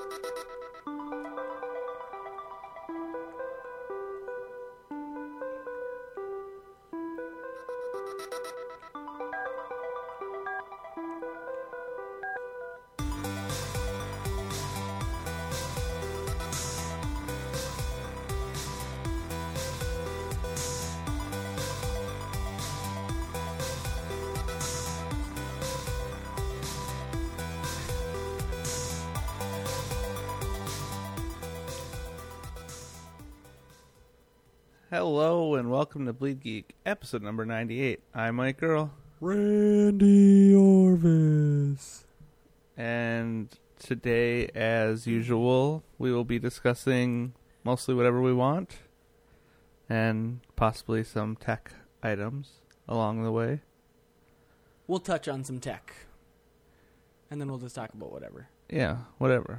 Hello and welcome to Bleed Geek, episode number 98. I'm Mike Earl. Randy Orvis. And today, as usual, we will be discussing mostly whatever we want and possibly some tech items along the way. We'll touch on some tech. And then we'll just talk about whatever. Yeah, whatever.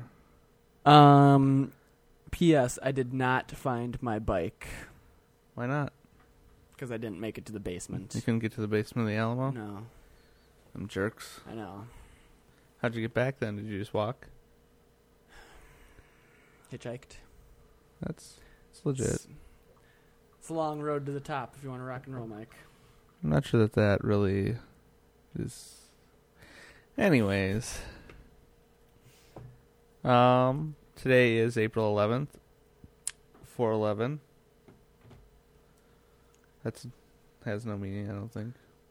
P.S. I did not find my bike. Why not? Because I didn't make it to the basement. You couldn't get to the basement of the Alamo? No. Them jerks. I know. How'd you get back then? Did you just walk? Hitchhiked. It's legit. It's a long road to the top if you want to rock and roll, Mike. I'm not sure that really is... Anyways. Today is April 11th. 4/11. That has no meaning, I don't think.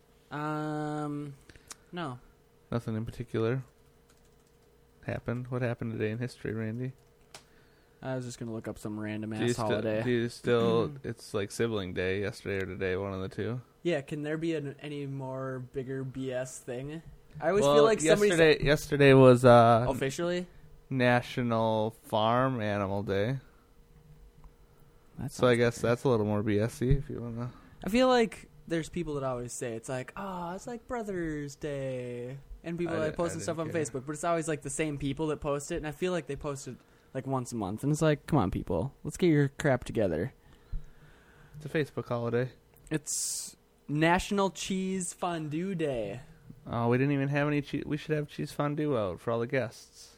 No. Nothing in particular happened. What happened today in history, Randy? I was just going to look up some random ass holiday. Do you still, it's like sibling day, yesterday or today, one of the two. Yeah, can there be any more bigger BS thing? I always feel like yesterday was officially National Farm Animal Day. So I guess that's a little more BS-y if you want to. I feel like there's people that always say it's like, it's like Brothers Day, and people that posting stuff on Facebook, but it's always like the same people that post it, and I feel like they post it like once a month, and it's like, come on, people, let's get your crap together. It's a Facebook holiday. It's National Cheese Fondue Day. Oh, we didn't even have any cheese. We should have cheese fondue out for all the guests.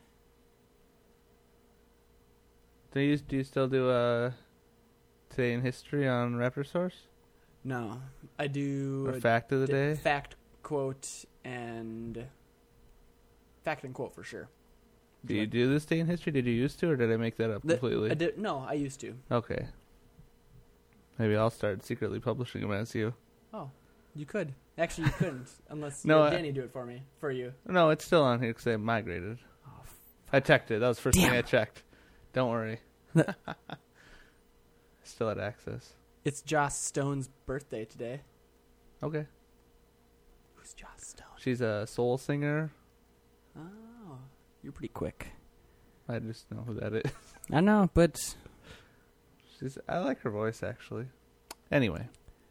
Do you still do Today in History on Raptor Source? No, I do. Or Fact of the Day? Fact, quote, and fact and quote for sure. Do you do this Day in History? Did you used to, or did I make that up completely? No, I used to. Okay. Maybe I'll start secretly publishing them as you. Oh, you could. Actually, you couldn't, unless no, Danny do it for you. No, it's still on here because I migrated. Oh, I checked it. That was the first thing I checked. Don't worry. Still had access. It's Joss Stone's birthday today. Okay. Who's Joss Stone? She's a soul singer. Oh, you're pretty quick. I just know who that is. I know, but I like her voice, actually. Anyway.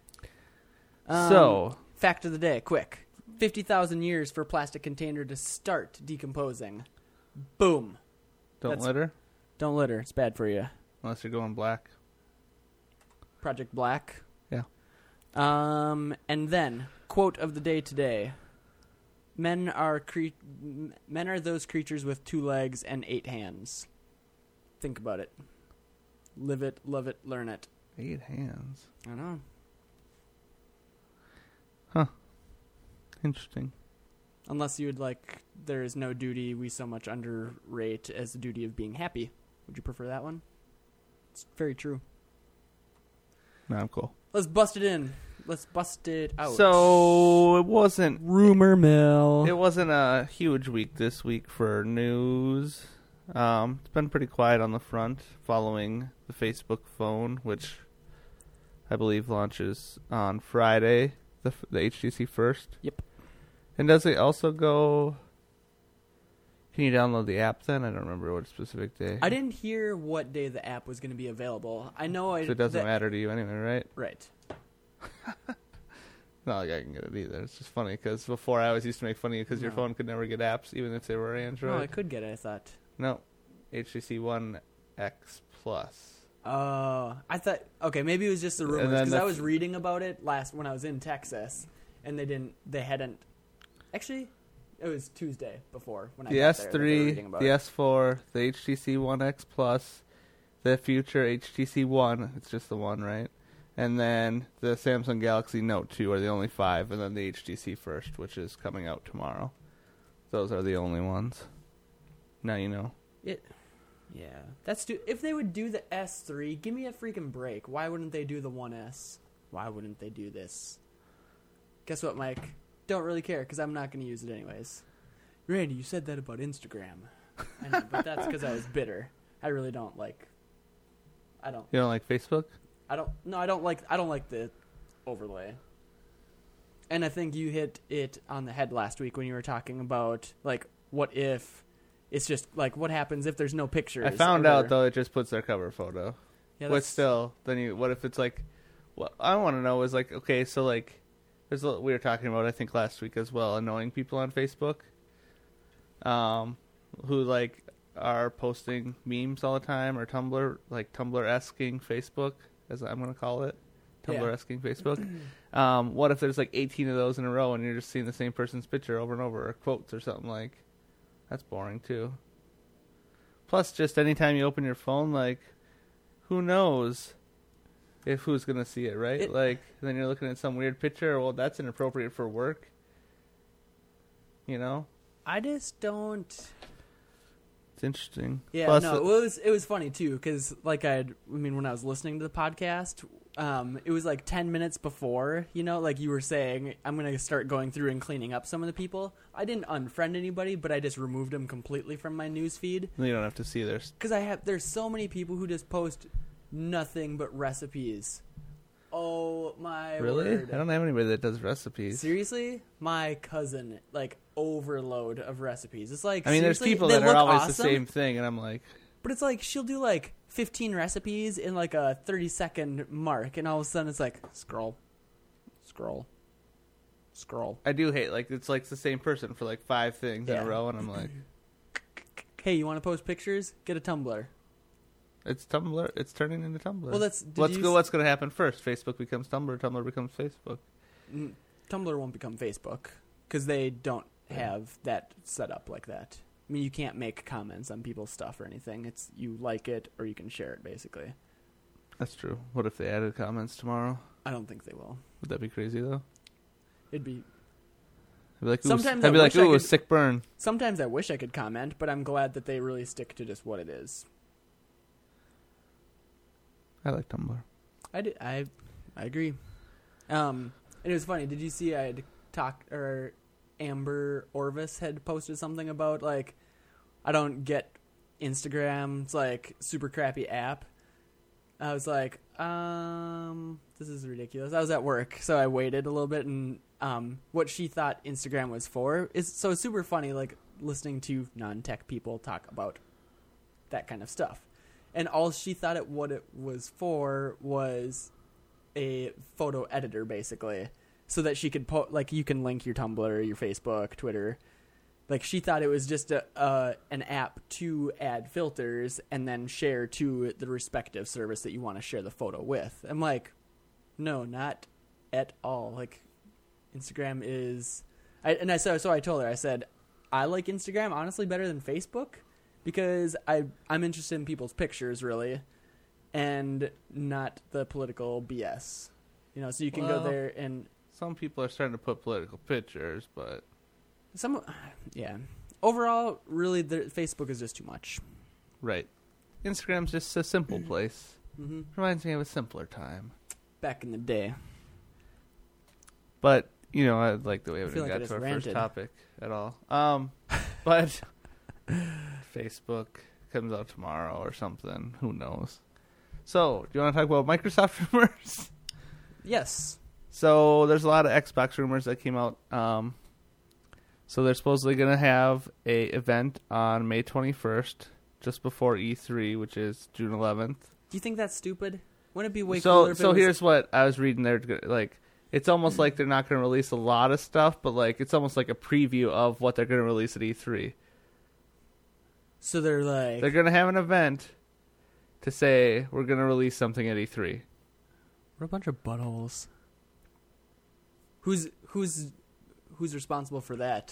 Fact of the day, quick. 50,000 years for a plastic container to start decomposing. Boom. Don't litter? Don't litter. It's bad for you. Unless you're going black. Project Black. Yeah. And then, quote of the day today. Men are those creatures with 2 legs and 8 hands. Think about it. Live it, love it, learn it. 8 hands. I know. Huh. Interesting. Unless you would like, there is no duty we so much underrate as the duty of being happy. Would you prefer that one? It's very true. No, I'm cool. Let's bust it in. Let's bust it out. So, it wasn't... Rumor mill. It wasn't a huge week this week for news. It's been pretty quiet on the front following the Facebook phone, which I believe launches on Friday, the HTC first. Yep. And does it also go... Can you download the app then? I don't remember what specific day. I didn't hear what day the app was going to be available. I know so it doesn't matter to you anyway, right? Right. Not like I can get it either. It's just funny because before I always used to make fun of you because your phone could never get apps even if they were Android. Oh, I could get it, I thought. No. HTC One X Plus. Oh, I thought... Okay, maybe it was just the rumors because I was reading about it when I was in Texas and they hadn't... Actually... It was Tuesday before when I The got there that they were S3, reading about the it. S4, the HTC One X Plus, the future HTC One. It's just the one, right? And then the Samsung Galaxy Note 2 are the only 5, and then the HTC First, which is coming out tomorrow. Those are the only ones. Now you know. Yeah, that's if they would do the S3, give me a freaking break. Why wouldn't they do the 1S? Why wouldn't they do this? Guess what, Mike? Don't really care because I'm not going to use it anyways. Randy, you said that about Instagram. I know, but that's because I was bitter. I really don't like. You don't like Facebook? I don't like the overlay. And I think you hit it on the head last week when you were talking about like what if it's just like what happens if there's no pictures. I found out though it just puts their cover photo. Yeah, But still, then what if it's like what I want to know is like okay, so like we were talking about I think last week as well, annoying people on Facebook who like are posting memes all the time or Tumblr Tumblr-esking Facebook as I'm going to call it. Tumblr-esking Facebook. What if there's like 18 of those in a row and you're just seeing the same person's picture over and over or quotes or something like that's boring too. Plus just anytime you open your phone like who knows if who's going to see it, right? Like then you're looking at some weird picture, well that's inappropriate for work. You know? I just don't. It's interesting. Yeah, Plus, no, it was funny too because like when I was listening to the podcast, it was like 10 minutes before, like you were saying, I'm gonna start going through and cleaning up some of the people. I didn't unfriend anybody, but I just removed them completely from my news feed. You don't have to see theirs because there's so many people who just post nothing but recipes. Oh my word! I don't have anybody that does recipes. Seriously, my cousin like overload of recipes. It's like there's people that are always the same thing, and I'm like, but it's like she'll do like 15 recipes in like a 30-second mark, and all of a sudden it's like scroll. I do hate like it's like the same person for like 5 things in a row, and I'm like, hey, you want to post pictures? Get a Tumblr. It's Tumblr. It's turning into Tumblr. Well, what's going to happen first? Facebook becomes Tumblr. Tumblr becomes Facebook. Tumblr won't become Facebook because they don't have that set up like that. I mean, you can't make comments on people's stuff or anything. It's you like it or you can share it, basically. That's true. What if they added comments tomorrow? I don't think they will. Would that be crazy though? It'd be. I'd be like, sometimes I'd be like, ooh, a sick burn. Sometimes I wish I could comment, but I'm glad that they really stick to just what it is. I like Tumblr. I agree. It was funny. Did you see I had talked or Amber Orvis had posted something about like I don't get Instagram. It's like super crappy app. I was like, this is ridiculous. I was at work, so I waited a little bit, and what she thought Instagram was for is so it's super funny, like listening to non-tech people talk about that kind of stuff. And all she thought what it was for was a photo editor, basically, so that she could like you can link your Tumblr, your Facebook, Twitter. Like she thought it was just an app to add filters and then share to the respective service that you want to share the photo with. I'm like, no, not at all. Like Instagram is, so I told her, I said, I like Instagram honestly better than Facebook. Because I'm interested in people's pictures, really, and not the political BS. So you can go there and... Some people are starting to put political pictures, but... Yeah. Overall, really, Facebook is just too much. Right. Instagram's just a simple place. Mm-hmm. Reminds me of a simpler time. Back in the day. But, I like the way we got to our first topic at all. But... Facebook comes out tomorrow or something. Who knows? So, do you want to talk about Microsoft rumors? Yes. So, there's a lot of Xbox rumors that came out. So, they're supposedly going to have a event on May 21st, just before E3, which is June 11th. Do you think that's stupid? Wouldn't it be way cooler if So, here's what I was reading there. Like, it's almost like they're not going to release a lot of stuff, but like it's almost like a preview of what they're going to release at E3. So they're like... They're going to have an event to say, we're going to release something at E3. We're a bunch of buttholes. Who's responsible for that?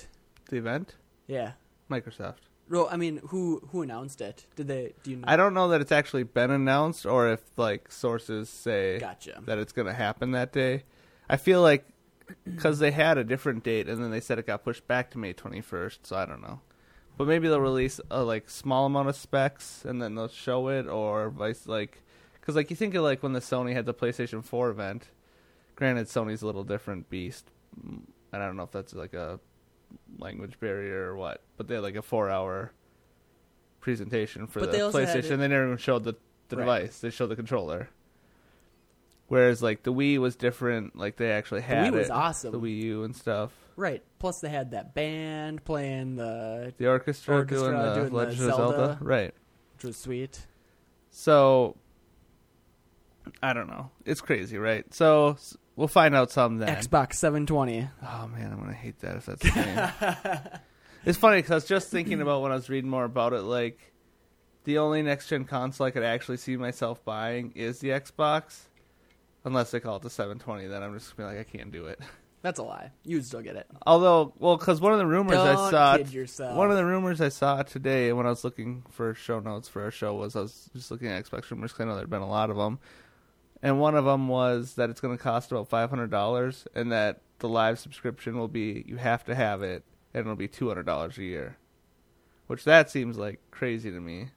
The event? Yeah. Microsoft. Well, I mean, who announced it? Did they? Do you know? I don't know that it's actually been announced or if like sources say Gotcha. that it's going to happen that day. I feel like because they had a different date and then they said it got pushed back to May 21st, so I don't know. But maybe they'll release a like small amount of specs and then they'll show it, or vice like because like you think of like when the Sony had the PlayStation 4 event. Granted, Sony's a little different beast, and I don't know if that's like a language barrier or what, but they had like a 4-hour presentation for But the they also had PlayStation. it- They never even showed the Right. device. They showed the controller. Whereas like the Wii was different. Like they actually had Wii was it, awesome. the Wii U and stuff. Right. Plus, they had that band playing The orchestra doing the doing the Legend of Zelda. Zelda. Right. which was sweet. So I don't know. It's crazy, right? So we'll find out some then. Xbox 720. Oh man, I'm gonna hate that if that's the name. It's funny because I was just thinking about when I was reading more about it. Like, the only next gen console I could actually see myself buying is the Xbox, unless they call it the 720. Then I'm just gonna be like, I can't do it. That's a lie. You would still get it. Although, well, because one of the rumors I Don't saw, kid yourself. one of the rumors I saw today when I was looking for show notes for our show was I was just looking at Xbox rumors because I know there'd been a lot of them, and one of them was that it's going to cost about $500, and that the live subscription will be you have to have it, and it'll be $200 a year, which that seems like crazy to me.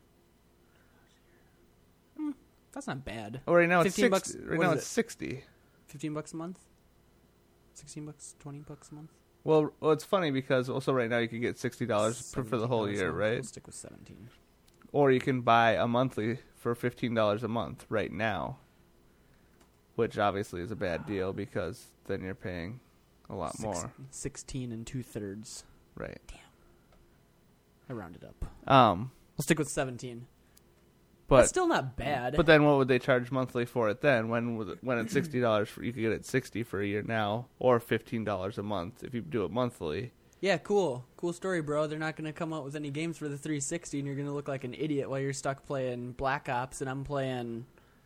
That's not bad. Oh, right now it's 15 60. bucks- Right what now is it's 60. $15 a month? 16 bucks, 20 bucks a month? Well, it's funny because also right now you can get $60 for the whole $17 year, a month. right? We'll stick with 17. Or you can buy a monthly for $15 a month right now, which obviously is a bad deal because then you're paying a lot more. 16 and 2/3. Right. I rounded up. We'll We'll stick with 17. but That's still not bad. but then what would they charge monthly for it then? When it's $60 for, you could get it 60 for a year now, or $15 a month if you do it monthly. Yeah, cool. Cool story, bro. They're not going to come out with any games for the 360, and you're going to look like an idiot while you're stuck playing Black Ops, and I'm playing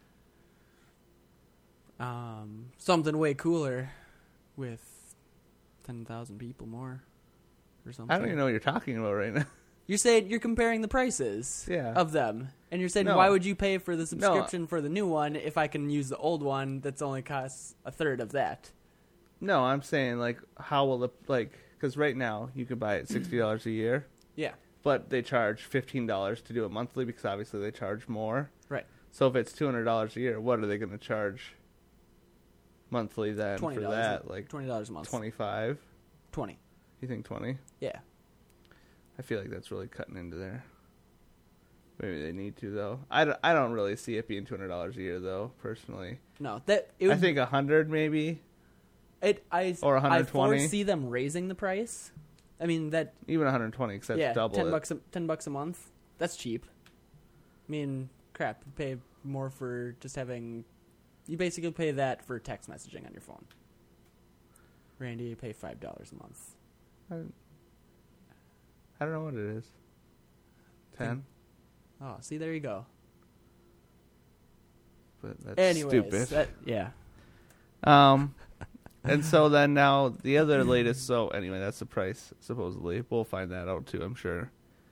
something way cooler with 10,000 people more or something. I don't even know what you're talking about right now. You're saying you're comparing the prices Yeah. of them, and you're saying No. why would you pay for the subscription for the new one if I can use the old one that's only costs a third of that? No, I'm saying like how will the because right now you could buy it $60 a year, Yeah, but they charge $15 to do it monthly because obviously they charge more. right. So if it's $200 a year, what are they going to charge monthly then for $20 that? Like $20 a month. 25? 20. You think 20? Yeah. I feel like that's really cutting into there. Maybe they need to though. I don't really see it being $200 a year though, personally. No, that it would, I think 100 maybe, or I 120. foresee them raising the price. I mean that. even 120 because that's Yeah, double $10 it. $10 a month. That's cheap. I mean, crap. You pay more for just having. You basically pay that for text messaging on your phone. Randy, you pay $5 a month. I don't know what it is. 10? Oh, see, there you go. But that's Anyways, stupid. yeah. And so then now the other latest. So anyway, that's the price supposedly. We'll find that out too, I'm sure.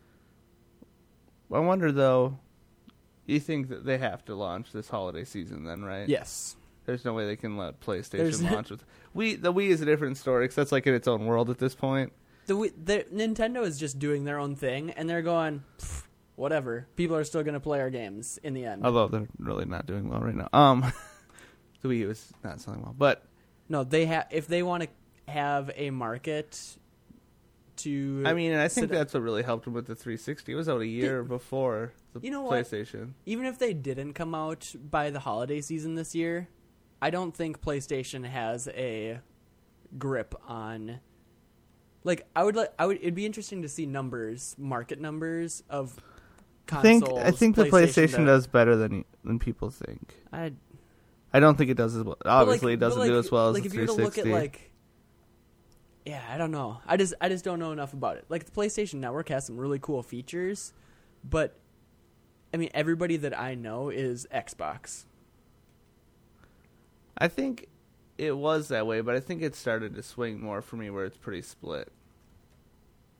I wonder though. You think that they have to launch this holiday season then, right? Yes. There's no way they can let PlayStation There's launch with The Wii is a different story because that's like in its own world at this point. The Nintendo is just doing their own thing, and they're going, whatever. People are still going to play our games in the end. Although they're really not doing well right now. The Wii U is not selling well, but No, they if they want to have a market to. I mean, and I think sit- that's what really helped them with the 360. It was out a year before the You know what? PlayStation. even if they didn't come out by the holiday season this year, I don't think PlayStation has a grip on. Like it'd be interesting to see market numbers of consoles. I think the PlayStation to- does better than people think. I don't think it does as well. Obviously, it doesn't do as well as the if you were to look 360. at yeah, I don't know. I just don't know enough about it. Like the PlayStation Network has some really cool features, but I mean everybody that I know is Xbox. I think it was that way, but I think it started to swing more for me where it's pretty split.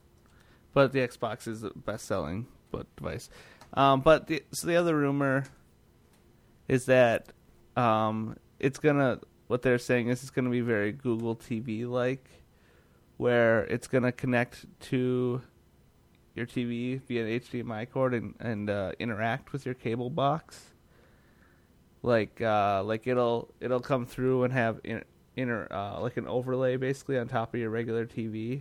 But the Xbox is the best-selling device. But the other rumor is that it's gonna. What they're saying is it's gonna be very Google TV-like, where it's gonna connect to your TV via an HDMI cord and interact with your cable box. Like it'll come through and have like an overlay basically on top of your regular TV.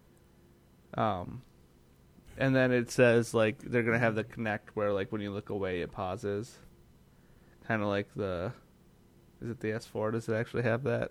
And then it says like they're gonna have the Connect where like when you look away it pauses. Kind of like is it the S4? Does it actually have that?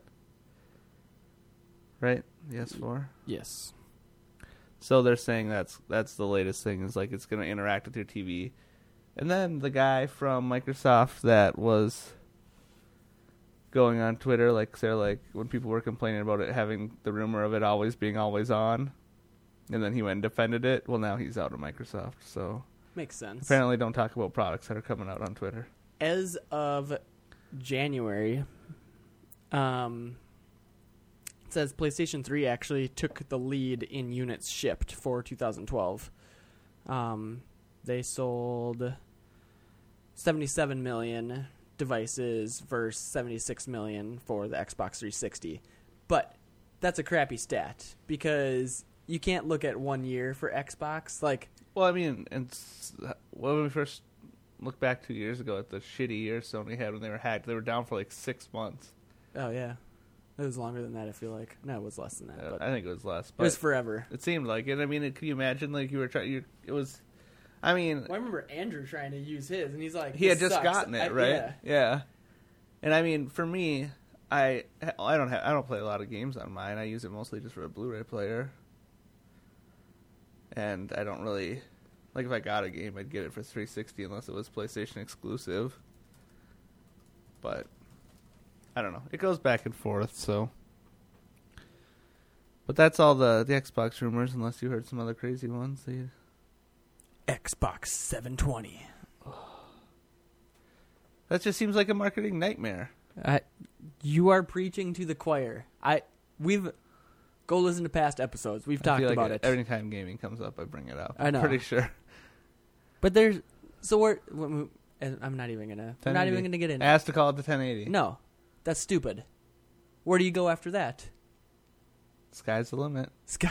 Right, the S4. Yes. So they're saying that's the latest thing is like it's gonna interact with your TV. And then the guy from Microsoft that was going on Twitter, like they're like when people were complaining about it having the rumor of it always being always on, and then he went and defended it. Well, now he's out of Microsoft, so makes sense. Apparently, don't talk about products that are coming out on Twitter. As of January, it says PlayStation 3 actually took the lead in units shipped for 2012. They sold 77 million devices versus 76 million for the Xbox 360. But that's a crappy stat because you can't look at 1 year for Xbox. Like, well, I mean, when we first looked back 2 years ago at the shitty year Sony had when they were hacked, they were down for like 6 months. Oh, yeah. It was longer than that, I feel like. No, it was less than that. But I think it was less. But it was forever. It seemed like it. I mean, can you imagine, like, you were trying... It was... I mean... Well, I remember Andrew trying to use his, and he's like, he had just sucks. gotten it, right? Yeah. And, I mean, for me, I don't play a lot of games on mine. I use it mostly just for a Blu-ray player. And I don't really... Like, if I got a game, I'd get it for 360 unless it was PlayStation exclusive. But... I don't know. It goes back and forth, so... But that's all the Xbox rumors, unless you heard some other crazy ones. Xbox 720. That just seems like a marketing nightmare. You are preaching to the choir. Go listen to past episodes. We've talked about it. Every time gaming comes up, I bring it up. I know. I'm pretty sure. But I'm not even gonna get into. Asked to call it the 1080. No, that's stupid. Where do you go after that? Sky's the limit.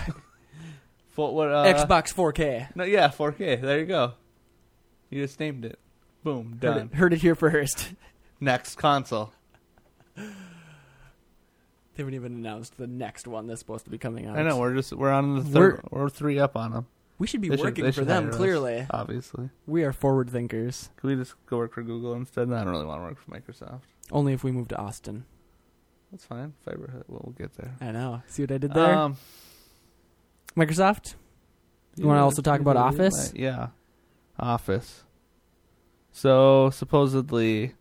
Xbox 4K. No, yeah, 4K. There you go. You just named it. Boom, done. Heard it here first. Next console. They haven't even announced the next one that's supposed to be coming out. I know. We're on the third. We're 3 up on them. We should be working for them. Clearly, obviously, we are forward thinkers. Can we just go work for Google instead? No, I don't really want to work for Microsoft. Only if we move to Austin. That's fine. Fiberhut. We'll get there. I know. See what I did there? Microsoft? You want to also talk about Office? Yeah. Office. So, supposedly,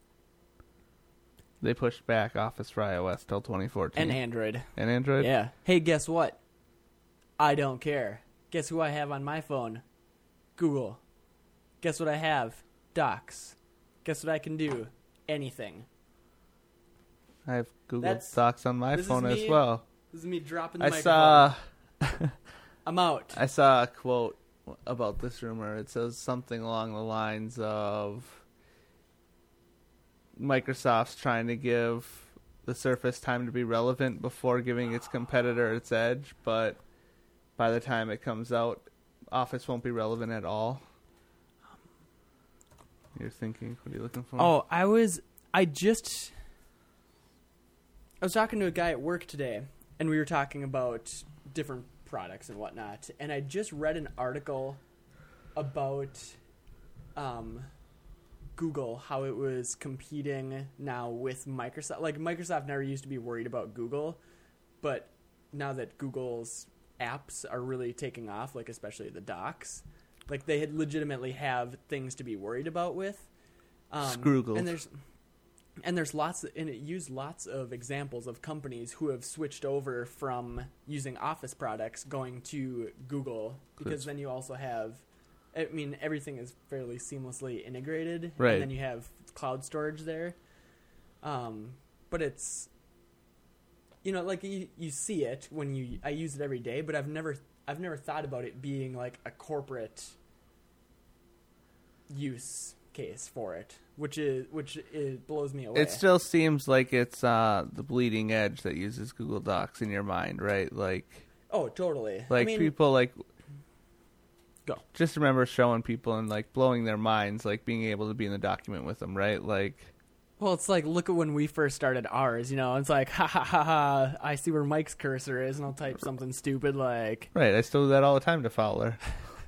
they pushed back Office for iOS till 2014. And Android. And Android? Yeah. Hey, guess what? I don't care. Guess who I have on my phone? Google. Guess what I have? Docs. Guess what I can do? Anything. I have Google Docs on my phone as well. This is me dropping the microphone. I'm out. I saw a quote about this rumor. It says something along the lines of Microsoft's trying to give the Surface time to be relevant before giving its competitor its edge, but by the time it comes out, Office won't be relevant at all. You're thinking, what are you looking for? Oh, I was talking to a guy at work today, and we were talking about different products and whatnot, and I just read an article about Google, how it was competing now with Microsoft. Like, Microsoft never used to be worried about Google, but now that Google's apps are really taking off, like especially the docs, like they had legitimately have things to be worried about with. Scroogle. And there's it used lots of examples of companies who have switched over from using Office products going to Google, because then you also have, I mean, everything is fairly seamlessly integrated, right? And then you have cloud storage there. But like you see it when I use it every day, but I've never thought about it being like a corporate use case for it, which blows me away. It still seems like it's the bleeding edge that uses Google Docs in your mind, right? Like, oh, totally. Like, people like go. Just remember showing people and like blowing their minds, like being able to be in the document with them, right? Like, well, it's like, look at when we first started ours, it's like, ha ha ha ha, I see where Mike's cursor is, and I'll type something stupid like... Right, I still do that all the time to Fowler.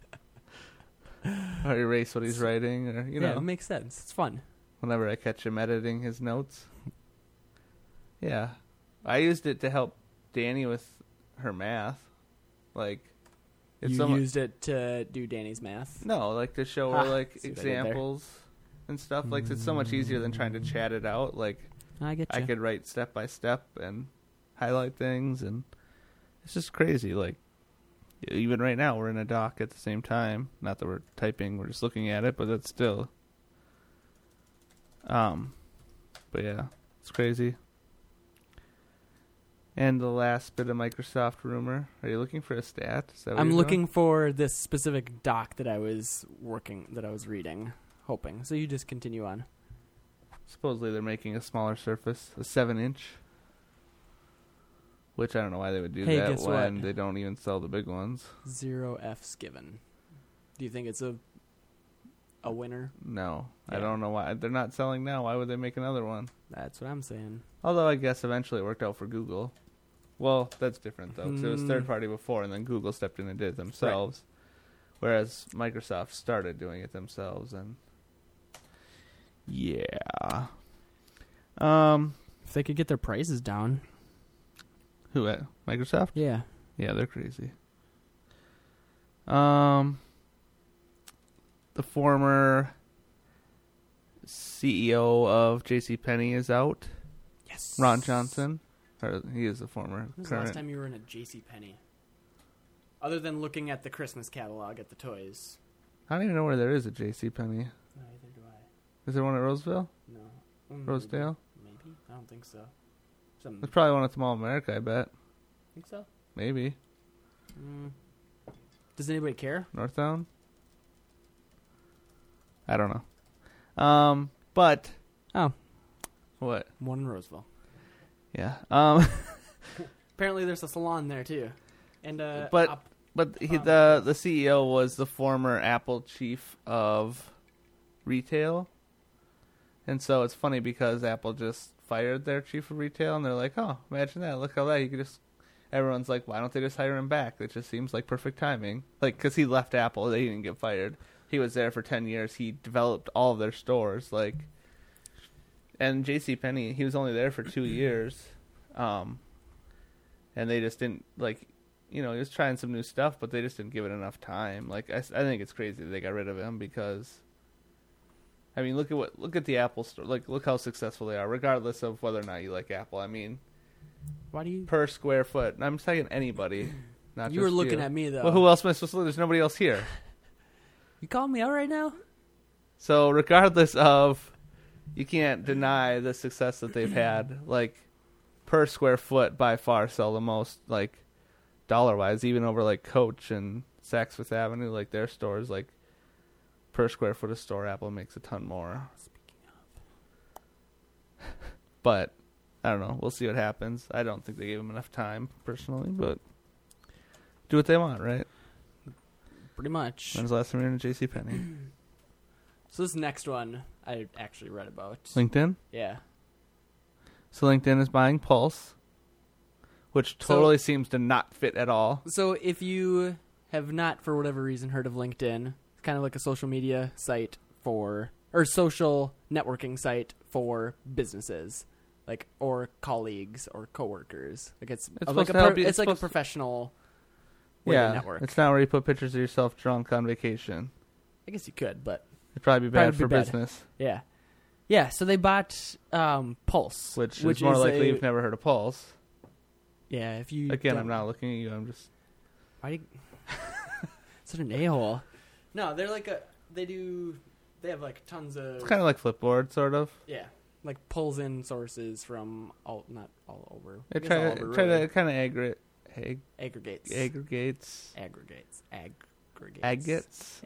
Or erase what he's writing, or, Yeah, it makes sense. It's fun. Whenever I catch him editing his notes. Yeah. I used it to help Danny with her math. Like... used it to do Danny's math? No, like to show her, like, examples... and stuff. Like, it's so much easier than trying to chat it out. Like, I get you. I could write step by step and highlight things, and it's just crazy. Like, even right now, we're in a doc at the same time. Not that we're typing, we're just looking at it, but it's still. But yeah, it's crazy. And the last bit of Microsoft rumor. Are you looking for a stat? Is that what I'm you're looking doing? for this specific doc that I was reading. Hoping. So you just continue on. Supposedly they're making a smaller surface, a 7-inch. Which I don't know why they would do that guess when what? they don't even sell the big ones. 0 F's given. Do you think it's a winner? No. Yeah. I don't know why. They're not selling now. Why would they make another one? That's what I'm saying. Although I guess eventually it worked out for Google. Well, that's different though. 'Cause it was third party before, and then Google stepped in and did it themselves. Right. Whereas Microsoft started doing it themselves, and... Yeah. If they could get their prices down. Who at Microsoft? Yeah. Yeah, they're crazy. The former CEO of JCPenney is out. Yes. Ron Johnson. Or he is the former. When was the last time you were in a JCPenney? Other than looking at the Christmas catalog at the toys. I don't even know where there is a JCPenney. Neither do I. Is there one at Roseville? No. Rosedale? Maybe. I don't think so. There's probably one at the Mall of America, I bet. Think so? Maybe. Does anybody care? Northtown? I don't know. But... Oh. What? One in Roseville. Yeah. Apparently there's a salon there, too. And But the CEO was the former Apple chief of retail. And so it's funny because Apple just fired their chief of retail, and they're like, oh, imagine that. Look how that. You could just... Everyone's like, why don't they just hire him back? It just seems like perfect timing. Like, because he left Apple. They didn't get fired. He was there for 10 years. He developed all of their stores. Like, and JCPenney, he was only there for 2 years. And they just didn't, like... he was trying some new stuff, but they just didn't give it enough time. Like, I think it's crazy that they got rid of him because... I mean, look at the Apple store. Like, look how successful they are, regardless of whether or not you like Apple. I mean, why do you per square foot? And I'm saying anybody, not you just were looking you. at me though. Well, who else am I supposed to look? There's nobody else here. You calling me out right now? So, regardless of, you can't deny the success that they've had. Like, per square foot, by far sell the most. Like, dollar-wise, even over like Coach and Saks Fifth Avenue, like their stores, like. Per square foot of store, Apple makes a ton more. Speaking of. But, I don't know. We'll see what happens. I don't think they gave him enough time, personally, but do what they want, right? Pretty much. When's the last time you were in a JCPenney? So this next one, I actually read about. LinkedIn? Yeah. So LinkedIn is buying Pulse, which totally seems to not fit at all. So if you have not, for whatever reason, heard of LinkedIn... kind of like a social media site or social networking site for businesses, like, or colleagues or coworkers. Like it's like a professional way to network. It's not where you put pictures of yourself drunk on vacation. I guess you could, but it'd probably be bad for business. Yeah. Yeah, so they bought Pulse. Which is more likely you've never heard of Pulse. Yeah, if you... Again, I'm not looking at you, I'm just... Why do you... Such an a-hole. No, they're like they have like tons of... It's kind of like Flipboard, sort of. Yeah. like pulls in sources from not all over. I It guess all try over, try really. to kind of Aggregates. aggregates. Agates.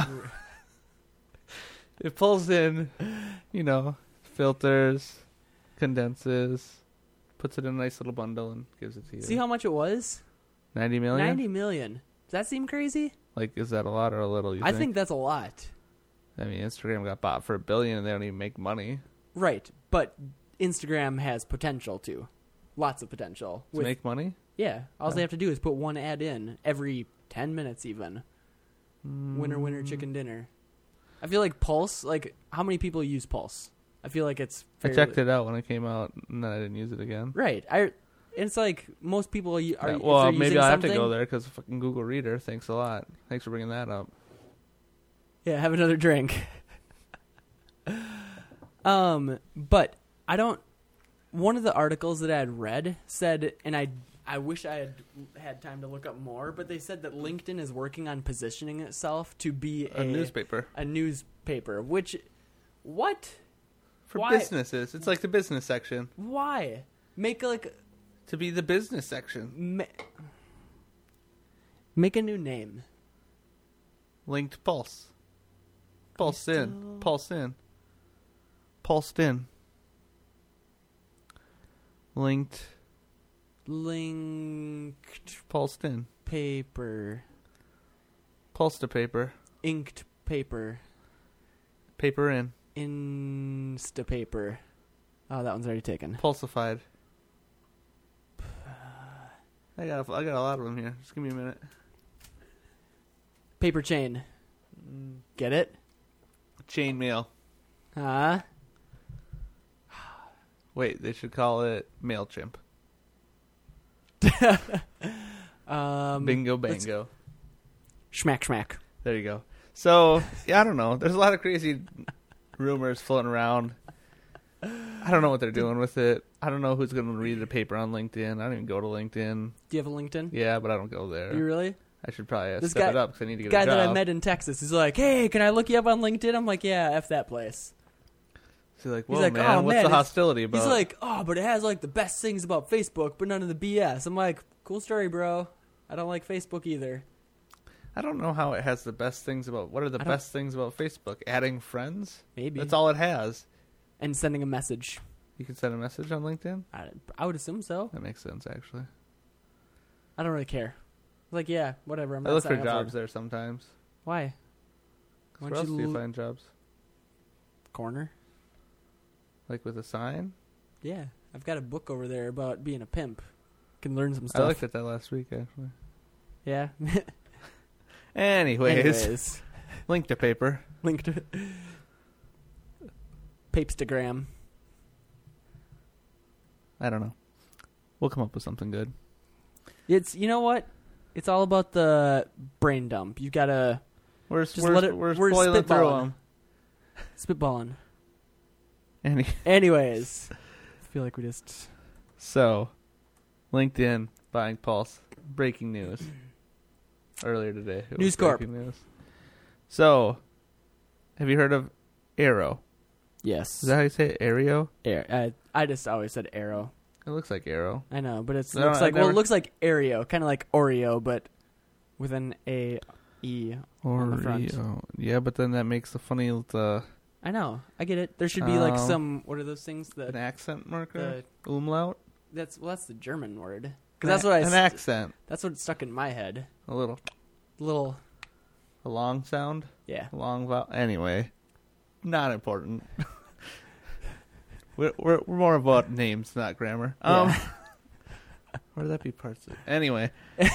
It pulls in, filters, condenses, puts it in a nice little bundle, and gives it to you. See how much it was? 90 million? 90 million. Does that seem crazy? Like, is that a lot or a little? I think that's a lot. I mean, Instagram got bought for $1 billion, and they don't even make money Right, but Instagram has potential too. Lots of potential. to make money. Yeah, all Oh. they have to do is put one ad in every 10 minutes even. Winner, chicken dinner. I feel like Pulse, like, how many people use Pulse? I feel like it's I fairly... checked it out when it came out, and then I didn't use it again. Right. It's like most people are Yeah, if well, they're maybe using I'll have to something- go there because fucking Google Reader. Thanks a lot. Thanks for bringing that up. Yeah, have another drink. But I don't... One of the articles that I had read said, and I wish I had time to look up more, but they said that LinkedIn is working on positioning itself to be A newspaper. A newspaper, which... What? For Why? businesses. It's like the business section. Why? Make like... To be the business section. Make a new name. Linked Pulse. Pulse in. Pulse in. Pulsed in. Linked. Pulsed in. Paper. Pulse to paper. Inked paper. Paper in. Instapaper. Oh, that one's already taken. Pulsified. I got a lot of them here. Just give me a minute. Paper chain. Get it? Chainmail. Huh? Wait, they should call it MailChimp. Bingo bango. Schmack. There you go. So, yeah, I don't know. There's a lot of crazy rumors floating around. I don't know what they're doing with it. I don't know who's going to read the paper on LinkedIn. I don't even go to LinkedIn. Do you have a LinkedIn? Yeah, but I don't go there. You really? I should probably This step guy- it up because I need to get Guy a job. that I met in Texas, he's like, "Hey, can I look you up on LinkedIn?" I'm like, "Yeah, F that place." So like, He's whoa, like, man, "Oh, what's man, the it's-" hostility about? He's like, "Oh, but it has like the best things about Facebook, but none of the BS." I'm like, "Cool story, bro. I don't like Facebook either." I don't know how it has the best things about. What are the I don't- best things about Facebook? Adding friends? Maybe. That's all it has. And sending a message. You can send a message on LinkedIn? I would assume so. That makes sense, actually. I don't really care. Like, yeah, whatever. I'm I not look for signing up jobs there sometimes. Why? 'Cause Why where don't else do you you find jobs? Corner? Like with a sign? Yeah. I've got a book over there about being a pimp. Can learn some I stuff. looked at that last week, actually. Yeah. Anyways. Link to paper. Link to Papestagram. I don't know. We'll come up with something good. It's, you know what? It's all about the brain dump. You gotta We're Just let it- we're we're spoiling through spitballing. them. spitballing. Any Anyways, I feel like we just... So, LinkedIn buying Pulse. Breaking news. Earlier today. It was News Corp. breaking news. So, have you heard of Arrow? Yes. Is that how you say it? Aereo? I just always said Arrow. It looks like Arrow. I know, but it No, looks I've like never- it looks like Aereo, kind of like Oreo, but with an A-E on the front. Oreo. Yeah, but then that makes a funny little, I know. I get it. There should be like Oh. some, what are those things? an accent marker? The Umlaut? that's the German word. Because that's what I An accent. that's what stuck in my head. A little. Little, A long sound? yeah. A long vowel? Anyway. Not important. We're more about names, not grammar. Yeah. Where that be parts of it? Anyway.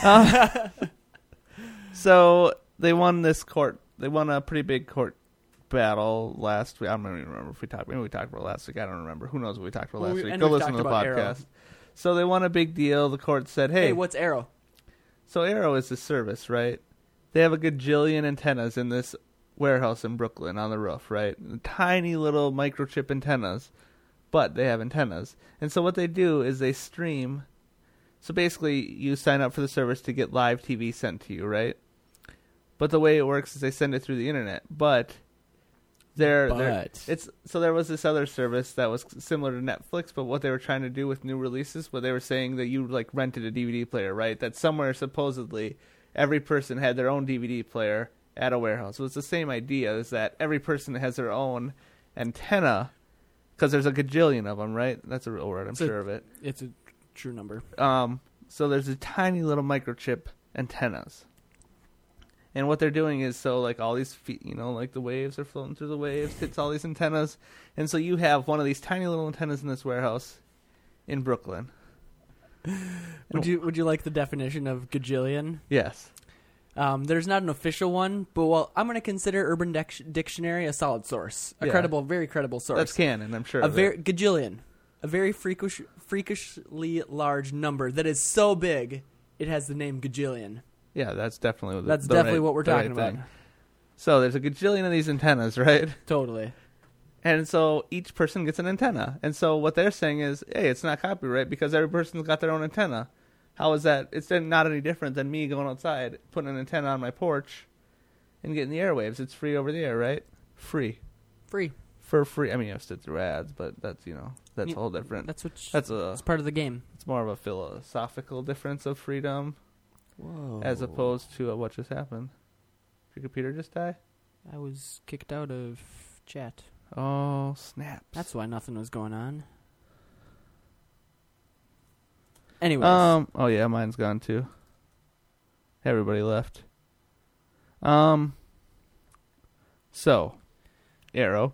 So they won this court. They won a pretty big court battle last week. I don't even remember if we talked. Maybe we talked about it last week. I don't remember. Who knows what we talked about Well, last we- week? and Go we've listen to the talked about Arrow. podcast. So they won a big deal. The court said, Hey, "Hey, what's Arrow? so Arrow is a service, right? They have a gajillion antennas in this warehouse in Brooklyn on the roof, right? Tiny little microchip antennas, but they have antennas. And so what they do is they stream. So basically, you sign up for the service to get live TV sent to you, right? But the way it works is they send it through the internet. But There was this other service that was similar to Netflix, but what they were trying to do with new releases, where they were saying that you like rented a DVD player, right? That somewhere supposedly every person had their own DVD player at a warehouse. So it's the same idea, is that every person has their own antenna, because there's a gajillion of them, right? That's a real word, I'm sure of it. It's a true number. So there's a tiny little microchip antennas. And what they're doing is, so like all these feet, like the waves are floating through the waves, hits all these antennas. And so you have one of these tiny little antennas in this warehouse in Brooklyn. Would you like the definition of gajillion? Yes. There's not an official one, but I'm going to consider Urban Dictionary a solid source, credible, very credible source. That's canon, I'm sure. Gajillion, a very freakishly large number that is so big it has the name gajillion. Yeah, that's definitely what we're talking about. So there's a gajillion of these antennas, right? Totally. And so each person gets an antenna. And so what they're saying is, hey, it's not copyright because every person's got their own antenna. How is that? It's not any different than me going outside, putting an antenna on my porch, and getting the airwaves. It's free over the air, right? Free. For free. I mean, you have to sit through ads, but that's, that's a whole different. That's part of the game. It's more of a philosophical difference of freedom. Whoa. As opposed to what just happened. Did your computer just die? I was kicked out of chat. Oh, snaps. That's why nothing was going on. Anyways. Oh yeah, mine's gone too. Everybody left. So, Arrow.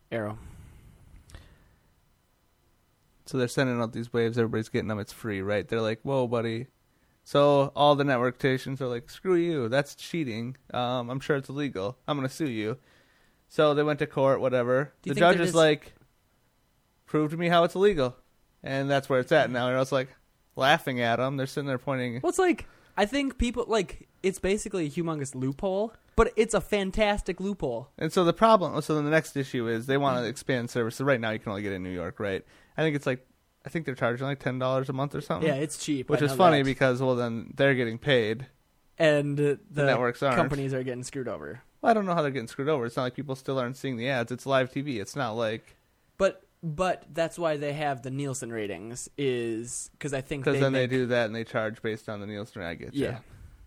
So they're sending out these waves, everybody's getting them, it's free, right? They're like, whoa, buddy. So all the network stations are like, screw you, that's cheating. I'm sure it's illegal. I'm going to sue you. So they went to court, whatever. The judge is like, prove to me how it's illegal. And that's where it's at now. And I was like, laughing at them. They're sitting there pointing. Well, it's like, I think people, it's basically a humongous loophole, but it's a fantastic loophole. And so so then the next issue is they want to expand service. So right now you can only get it in New York, right? I think they're charging like $10 a month or something. Yeah, it's cheap. Which is funny because, well, then they're getting paid. And the networks aren't. Companies are getting screwed over. Well, I don't know how they're getting screwed over. It's not like people still aren't seeing the ads. It's live TV. It's not like... But that's why they have the Nielsen ratings, is because I think they do that and they charge based on the Nielsen. I get you. Yeah.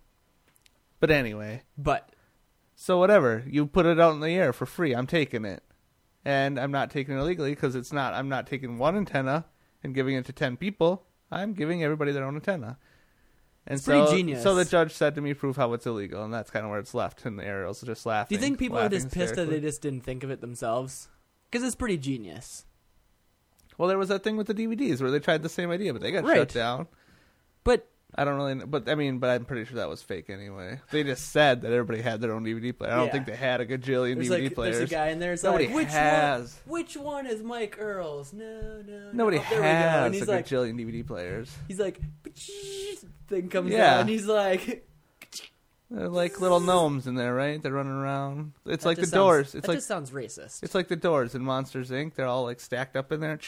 But anyway. So whatever. You put it out in the air for free. I'm taking it. And I'm not taking it illegally because it's not... I'm not taking one antenna and giving it to 10 people. I'm giving everybody their own antenna. And it's pretty genius. So the judge said to me, prove how it's illegal, and that's kind of where it's left, and the Ariel's just laughing. Do you think people are just pissed that they just didn't think of it themselves? Because it's pretty genius. Well, there was that thing with the DVDs where they tried the same idea, but they got shut down. But I don't really know. But I'm pretty sure that was fake anyway. They just said that everybody had their own DVD player. I don't think they had a gajillion DVD players. There's a guy in there. Nobody has. Which one is Mike Earls? No. Nobody has a gajillion DVD players. He's like, thing comes out, and he's like... They're like little gnomes in there, right? They're running around. It's like the Doors. That just sounds racist. It's like the Doors in Monsters, Inc. They're all like stacked up in there.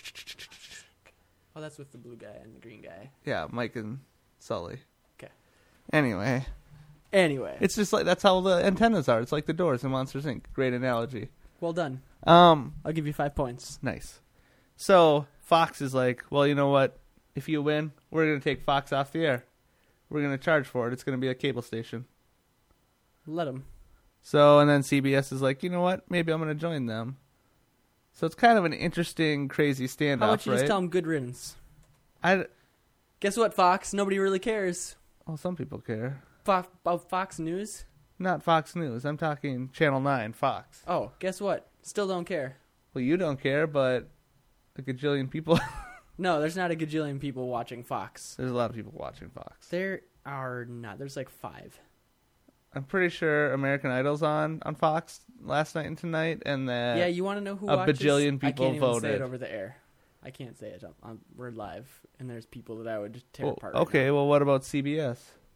Oh, that's with the blue guy and the green guy. Yeah, Mike and Sully. Okay. Anyway. It's just like, that's how the antennas are. It's like the Doors in Monsters, Inc. Great analogy. Well done. I'll give you 5 points. Nice. So, Fox is like, well, you know what? If you win, we're going to take Fox off the air. We're going to charge for it. It's going to be a cable station. Let them. So, and then CBS is like, you know what? Maybe I'm going to join them. So it's kind of an interesting, crazy standoff, How about you right? just tell them good riddance? Guess what, Fox? Nobody really cares. Well, some people care. About Fox News? Not Fox News. I'm talking Channel 9, Fox. Oh, guess what? Still don't care. Well, you don't care, but a gajillion people... No, there's not a gajillion people watching Fox. There's a lot of people watching Fox. There are not. There's like 5. I'm pretty sure American Idol's on Fox last night and tonight, and that... Yeah, you want to know who watches? A bajillion people voted. I can't even say it over the air. I can't say it. We're live, and there's people that I would tear apart. Okay, well, what about CBS?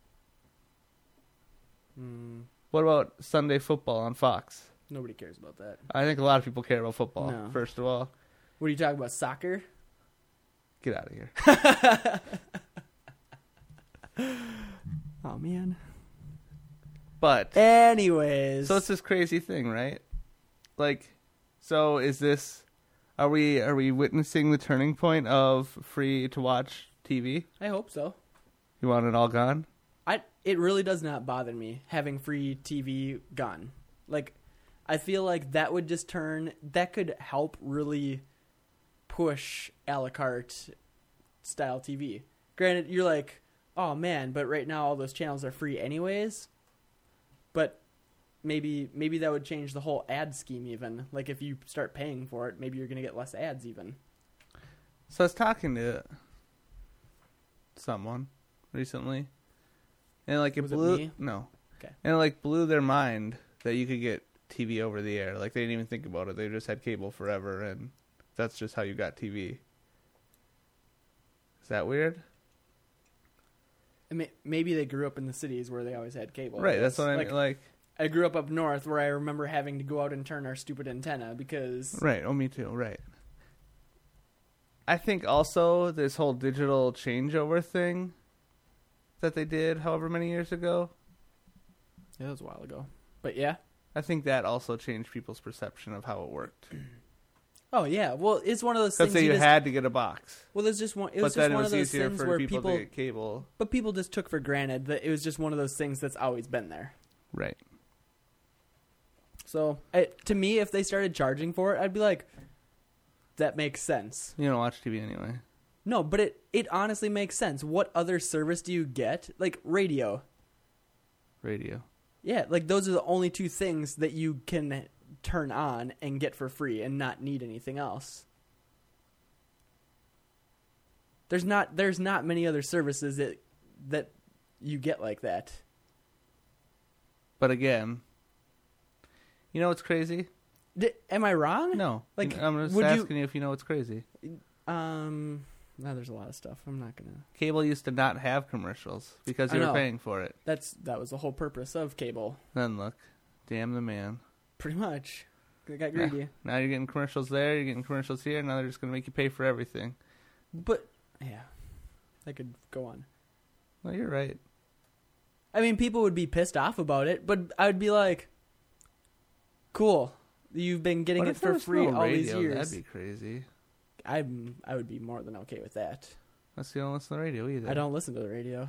What about Sunday football on Fox? Nobody cares about that. I think a lot of people care about football, first of all. What are you talking about, soccer? Get out of here. Oh, man. But anyways, so it's this crazy thing, right? Like, So is this? Are we witnessing the turning point of free to watch TV? I hope so. You want it all gone? It really does not bother me having free TV gone. Like, I feel like that would just that could help really push a la carte style TV. Granted, you're like, oh man, but right now all those channels are free anyways. But maybe that would change the whole ad scheme even. Like, if you start paying for it, maybe you're going to get less ads even. So I was talking to someone recently, and like it Was it blew me? no, Okay. and it like blew their mind that you could get TV over the air. Like they didn't even think about it. They just had cable forever, and that's just how you got TV. Is that weird? Maybe they grew up in the cities where they always had cable. Right. That's what I mean. Like, I grew up north where I remember having to go out and turn our stupid antenna because... right. Oh, me too. Right. I think also this whole digital changeover thing that they did however many years ago, It was a while ago. But yeah. I think that also changed people's perception of how it worked. Oh, yeah. Well, it's one of those Because things... you had to get a box. Well, there's just one... It But was then just it one was of those easier things for where people people... to get cable. But people just took for granted that it was just one of those things that's always been there. Right. So, to me, if they started charging for it, I'd be like, that makes sense. You don't watch TV anyway. No, but it honestly makes sense. What other service do you get? Like, radio. Radio. Yeah, like, those are the only two things that you can turn on and get for free and not need anything else. There's not many other services that you get like that. But again, you know what's crazy? Am I wrong? No. Like, I'm just would you- asking you if you know what's crazy. No, there's a lot of stuff. I'm not gonna. Cable used to not have commercials because I you were know. paying for it. That was the whole purpose of cable. Then look, damn the man. Pretty much. They got greedy. Now you're getting commercials there, you're getting commercials here, now they're just going to make you pay for everything. But, yeah. I could go on. Well, you're right. I mean, people would be pissed off about it, but I would be like, cool. You've been getting What it if there for was free no all these radio? years. That'd be crazy. I would be more than okay with that. Unless you don't listen to the radio either. I don't listen to the radio.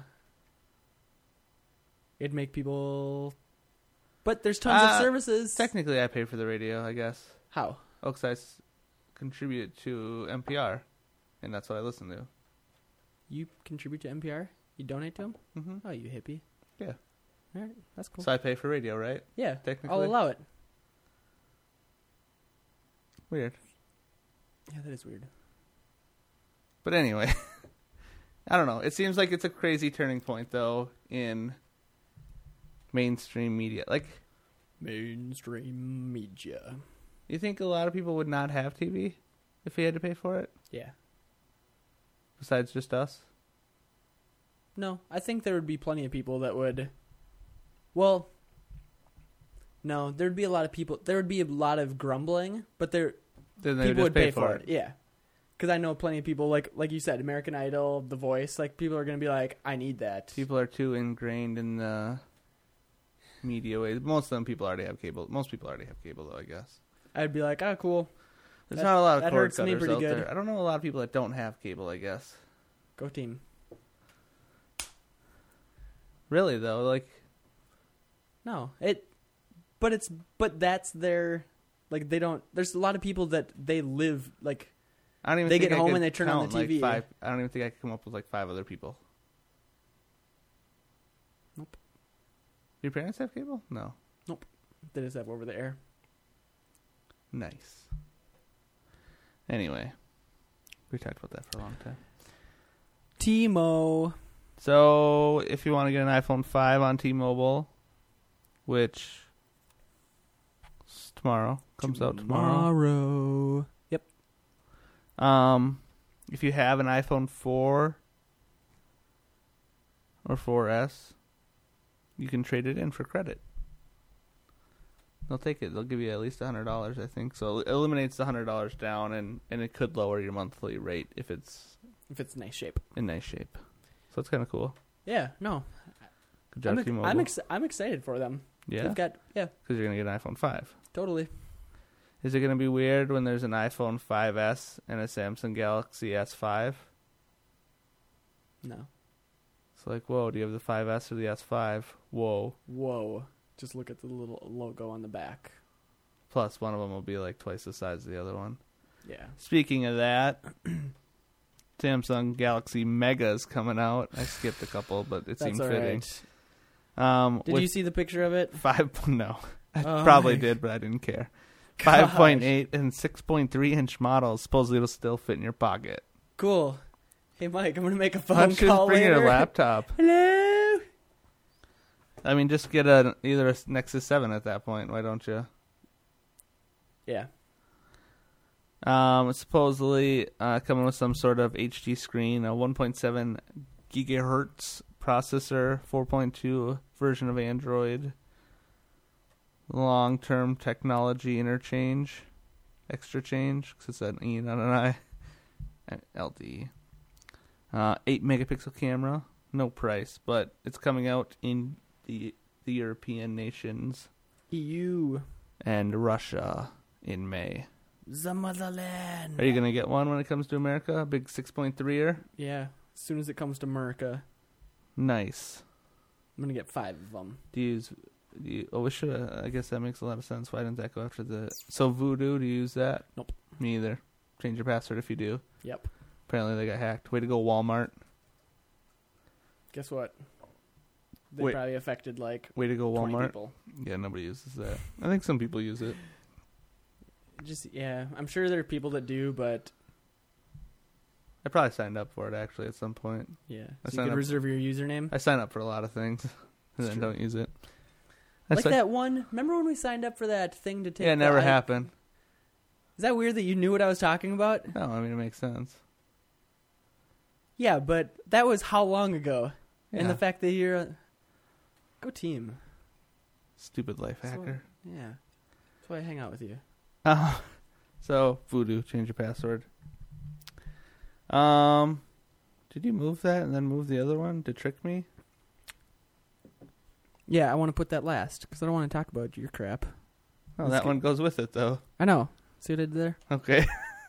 It'd make people... But there's tons of services. Technically, I pay for the radio, I guess. How? Oh, because I contribute to NPR, and that's what I listen to. You contribute to NPR? You donate to them? Mm-hmm. Oh, you hippie. Yeah. All right, that's cool. So I pay for radio, right? Yeah, Technically. I'll allow it. Weird. Yeah, that is weird. But anyway, I don't know. It seems like it's a crazy turning point, though, in mainstream media. Like, Mainstream media. you think a lot of people would not have TV if we had to pay for it? Yeah. Besides just us? No, I think there would be plenty of people that would... Well, no, there'd be a lot of people... There would be a lot of grumbling, but Then they people would would just pay for it. Yeah. Because I know plenty of people, like you said, American Idol, The Voice, like, people are going to be like, I need that. People are too ingrained in the media ways. Most of them people already have cable. Most people already have cable, though, I guess. I'd be like, oh, cool. There's not a lot of that cord hurts me cutters pretty out good. there. I don't know a lot of people that don't have cable, I guess. Go team. Really, though, like... No, but that's their, like, they don't, there's a lot of people that they live, like, I don't even they think get I home could and they turn on count, the TV. Like I don't even think I could come up with like 5 other people. Nope. Your parents have cable? No. They just have over the air. Nice. Anyway, we talked about that for a long time. T-Mo. So, if you want to get an iPhone 5 on T-Mobile, which tomorrow comes out tomorrow. Yep. If you have an iPhone 4 or 4S, you can trade it in for credit. They'll take it. They'll give you at least $100, I think. So it eliminates the $100 down, and it could lower your monthly rate if it's nice shape. in nice shape. So it's kind of cool. Yeah, no. Good job, T-Mobile. I'm excited for them. Yeah? They've got, Because you're going to get an iPhone 5. totally. Is it going to be weird when there's an iPhone 5S and a Samsung Galaxy S5? No. It's like, whoa, do you have the 5S or the S5? Whoa. Whoa. Just look at the little logo on the back. Plus, one of them will be like twice the size of the other one. Yeah. Speaking of that, Samsung Galaxy Mega is coming out. I skipped a couple, but it seemed fitting. Right. Did you see the picture of it? No. I probably did, but I didn't care. 5.8 and 6.3 inch models. Supposedly it'll still fit in your pocket. Cool. Hey, Mike, I'm going to make a Why don't phone you call just bring later. your laptop? Hello? I mean, just get either a Nexus 7 at that point. Why don't you? Yeah. It's supposedly coming with some sort of HD screen, a 1.7 gigahertz processor, 4.2 version of Android, long-term technology interchange, extra change, because it's an E, not an I, and LTE. 8 megapixel camera, no price, but it's coming out in the European nations EU. and Russia in May. The motherland. Are you going to get one when it comes to America? A big 6.3er? Yeah. As soon as it comes to America, Nice. I'm going to get 5 of them. We should. I guess that makes a lot of sense. Why didn't that go after So Voodoo, do you use that? Nope. Me either. Change your password if you do. Yep. Apparently they got hacked. Way to go, Walmart. Guess what? They Wait. probably affected like Way to go, 20 Walmart. people. Yeah, nobody uses that. I think some people use it. I'm sure there are people that do, but I probably signed up for it, actually, at some point. yeah. I So you signed could up- reserve your username. I sign up for a lot of things and That's then true. don't use it. Like that one. Remember when we signed up for that thing to take? Yeah, it never happened. Is that weird that you knew what I was talking about? No, I mean, it makes sense. Yeah, but that was how long ago? Yeah. And the fact that you're go team. Stupid life So- hacker. Yeah, that's why I hang out with you. So Voodoo, change your password. Did you move that and then move the other one to trick me? Yeah, I want to put that last because I don't want to talk about your crap. Oh, Let's that get- one goes with it though. I know. See what I did there? Okay.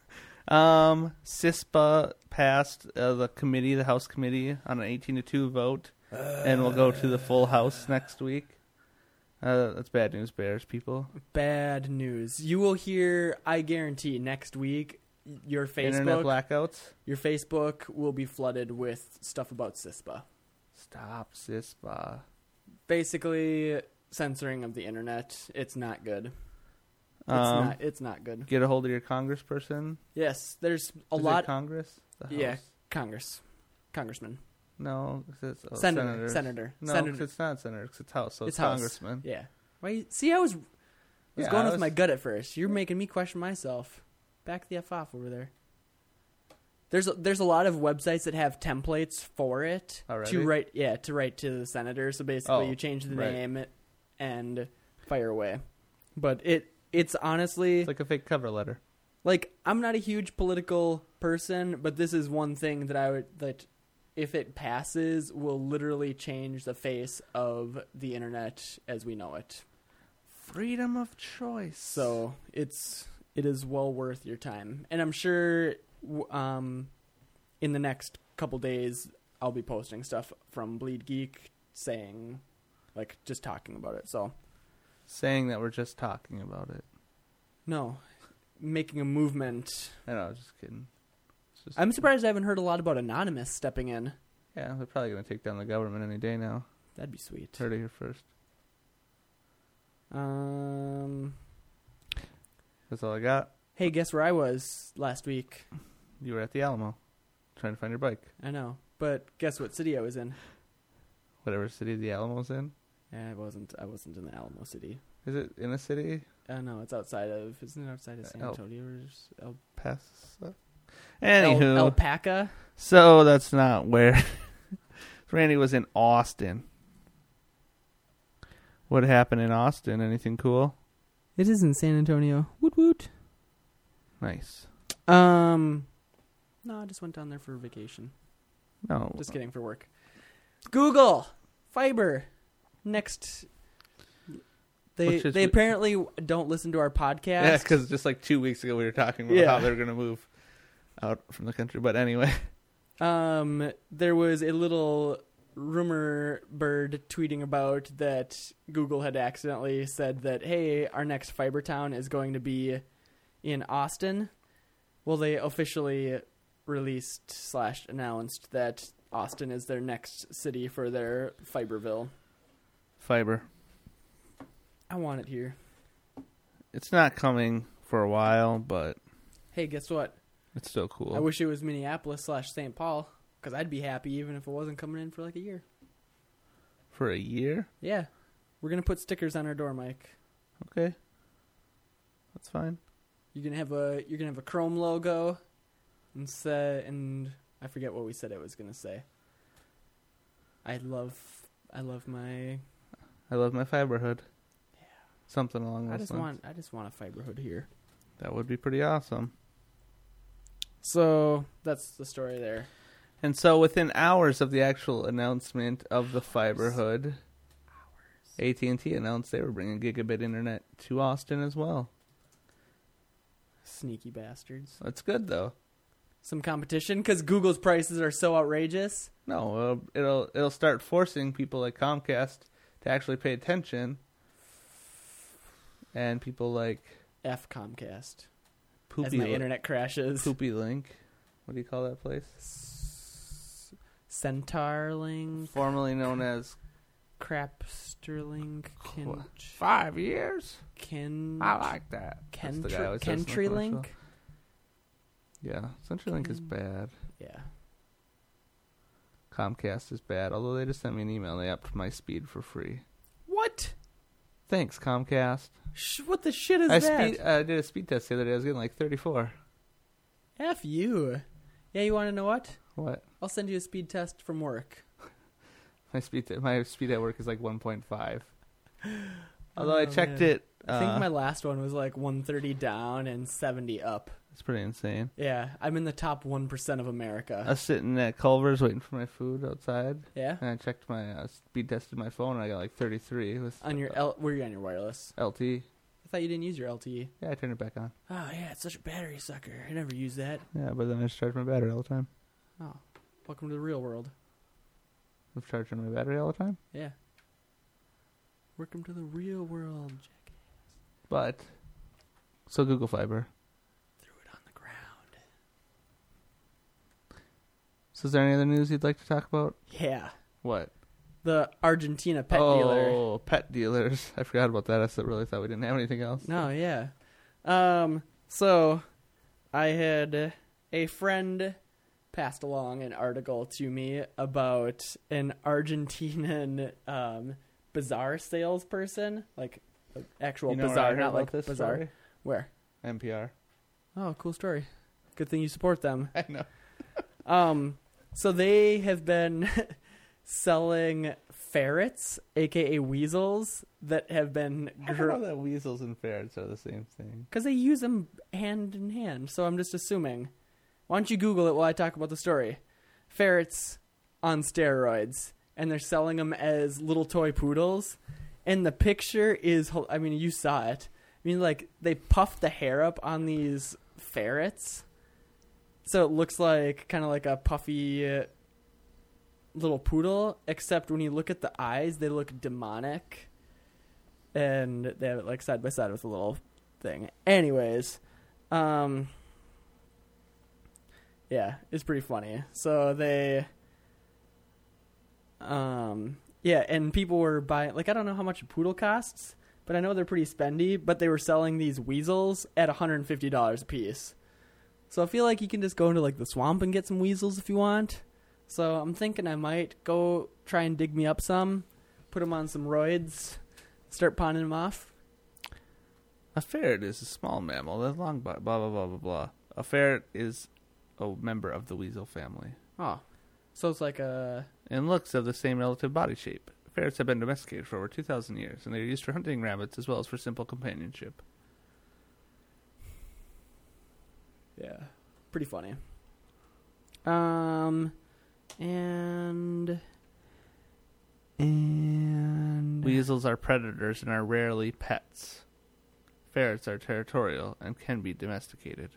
CISPA passed the House committee on an 18-2 vote, and will go to the full House next week. That's bad news, Bears people. Bad news. You will hear, I guarantee, next week your Internet Facebook blackouts. your Facebook will be flooded with stuff about CISPA. Stop CISPA. Basically, censoring of the internet. It's not good. It's not good. Get a hold of your congressperson. Yes, there's a Is lot. it Congress? The Yeah. House? Congressman. No, it's Senator. No, Senator. 'cause it's not senator. 'Cause it's House. So it's House. congressman. Yeah. Why? See, I was Yeah, going I with was- my gut at first. You're making me question myself. Back the F off over there. There's a lot of websites that have templates for it Already? to write to the senator. So basically, Oh, you change the right. name and fire away. But it's honestly It's like a fake cover letter. like I'm not a huge political person, but this is one thing that if it passes will literally change the face of the internet as we know it. Freedom of choice. So it is well worth your time, and I'm sure in the next couple days I'll be posting stuff from Bleed Geek saying, like, just talking about it. So saying that we're just talking about it. no, making a movement. I know, I was just kidding. It's just, I'm surprised I haven't heard a lot about Anonymous stepping in. yeah, they're probably going to take down the government any day now. That'd be sweet. Heard it here first. That's all I got. Hey, guess where I was last week? You were at the Alamo, trying to find your bike. I know, but guess what city I was in? Whatever city the Alamo's in. I wasn't in the Alamo City. Is it in a city? No, it's outside of. Isn't it outside of San Antonio or El Paso? Anywho. Alpaca? So that's not where. Randy was in Austin. What happened in Austin? Anything cool? It is in San Antonio. Woot woot. Nice. No, I just went down there for vacation. No. Just kidding, for work. Google Fiber. Next They apparently don't listen to our podcast. Yeah, because just like 2 weeks ago we were talking about how they're going to move out from the country. But anyway. There was a little rumor bird tweeting about that Google had accidentally said that, hey, our next fiber town is going to be in Austin. Well, they officially released/announced that Austin is their next city for their Fiberville. Fiber. I want it here. It's not coming for a while, but... Hey, guess what? It's still cool. I wish it was Minneapolis/St. Paul, because I'd be happy even if it wasn't coming in for like a year. For a year? Yeah. We're going to put stickers on our door, Mike. Okay. That's fine. You're gonna have a Chrome logo and I forget what we said it was gonna say. I love my fiberhood. Yeah. Something along those lines. I just want a fiberhood here. That would be pretty awesome. So that's the story there. And so within hours of the actual announcement of the fiberhood, AT&T announced they were bringing gigabit internet to Austin as well. Sneaky bastards. That's good though. Some competition because Google's prices are so outrageous. No, it'll start forcing people like Comcast to actually pay attention, and people like F Comcast. Poopy as my internet crashes. Poopy Link. What do you call that place? Centarlink. Formerly known as Crapsterlink. 5 years? I like that. CenturyLink? Yeah, CenturyLink is bad. Yeah. Comcast is bad, although they just sent me an email and they upped my speed for free. What? Thanks, Comcast. What the shit is that? I did a speed test the other day. I was getting like 34. F you. Yeah, you want to know what? What? I'll send you a speed test from work. My speed at work is like 1.5. Although I checked it. I think my last one was like 130 down and 70 up. It's pretty insane. Yeah, I'm in the top 1% of America. I was sitting at Culver's waiting for my food outside. Yeah? And I checked my speed tested my phone and I got like 33. On your were you on your wireless? LTE. I thought you didn't use your LTE. Yeah, I turned it back on. Oh, yeah, it's such a battery sucker. I never use that. Yeah, but then I just charge my battery all the time. Oh, welcome to the real world. I'm charging my battery all the time? Yeah. Welcome to the real world, jackass. But, so Google Fiber. Threw it on the ground. So is there any other news you'd like to talk about? Yeah. What? The Argentina pet dealer. Oh, pet dealers. I forgot about that. I really thought we didn't have anything else. No, yeah. So, I had a friend passed along an article to me about an Argentinian bazaar salesperson, like actual bazaar, not like this bazaar. story? Where? NPR. Oh, cool story. Good thing you support them. I know. So they have been selling ferrets, aka weasels, that have been. I don't know that weasels and ferrets are the same thing. Because they use them hand in hand. So I'm just assuming. Why don't you Google it while I talk about the story? Ferrets on steroids. And they're selling them as little toy poodles. And the picture is, I mean, you saw it. I mean, like, they puff the hair up on these ferrets. So it looks like, kind of like a puffy little poodle. Except when you look at the eyes, they look demonic. And they have it, like, side by side with a little thing. Anyways, yeah, it's pretty funny. So they, yeah, and people were buying, like, I don't know how much a poodle costs, but I know they're pretty spendy, but they were selling these weasels at $150 a piece. So I feel like you can just go into, like, the swamp and get some weasels if you want. So I'm thinking I might go try and dig me up some, put them on some roids, start pawning them off. A ferret is a small mammal. That's long, blah, blah, blah, blah, blah. A ferret is a member of the weasel family. Oh, so it's like a... And looks of the same relative body shape. Ferrets have been domesticated for over 2,000 years, and they are used for hunting rabbits as well as for simple companionship. Yeah, pretty funny. And And Weasels are predators and are rarely pets. Ferrets are territorial and can be domesticated.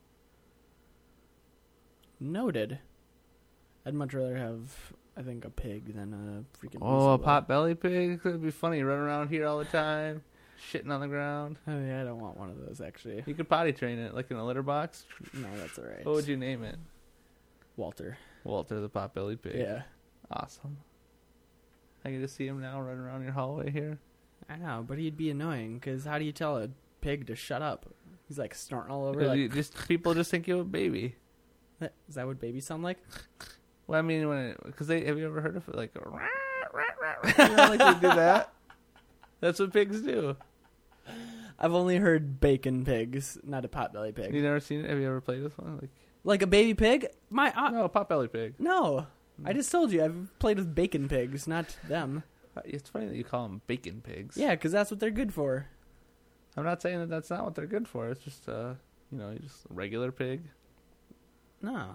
noted. I'd much rather have, I think, a pig than a freaking Oh, a weasel, pot-belly pig? Could be funny. Run around here all the time, shitting on the ground. Oh, yeah, I don't want one of those, actually. You could potty train it, like in a litter box. No, that's all right. What would you name it? Walter. Walter the pot-belly pig. Yeah. Awesome. I get to see him now running around your hallway here. I know, but he'd be annoying, because how do you tell a pig to shut up? He's, like, snorting all over. Because Like, people just think you're a baby. is that what babies sound like? Well, I mean, because have you ever heard of it? Like, you know, like they do that. That's what pigs do. I've only heard bacon pigs, not a potbelly pig. You never seen it? Have you ever played this one? Like a baby pig? No, a potbelly pig. No. I just told you, I've played with bacon pigs, not them. It's funny that you call them bacon pigs. Yeah, because that's what they're good for. I'm not saying that that's not what they're good for. It's just, just a regular pig. No.